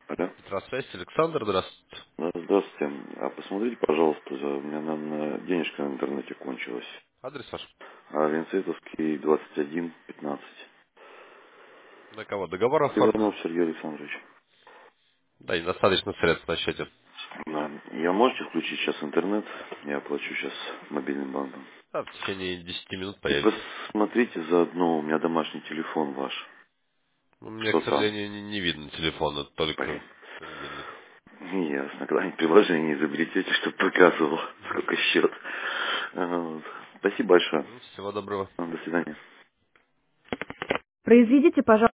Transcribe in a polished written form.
Алло. Здравствуйте, Александр, здравствуйте. Да, здравствуйте. А посмотрите, пожалуйста, у меня денежка в интернете кончилась. Адрес ваш? Ленцетовский, 21-15. На кого? Договор оформлен? Иванов Сергей Александрович. Да, и достаточно средств на счете. Да. Я можете включить сейчас интернет? Я оплачу сейчас мобильным банком. Да, в течение 10 минут И появится. посмотрите заодно, у меня домашний телефон ваш. У меня, к Что там? сожалению, не видно телефона, только Блин. мобильный. Ясно. Когда-нибудь приложение изобретете, чтобы показывал, сколько счет. Вот. Спасибо большое. Всего доброго. До свидания. Произведите, пожалуйста.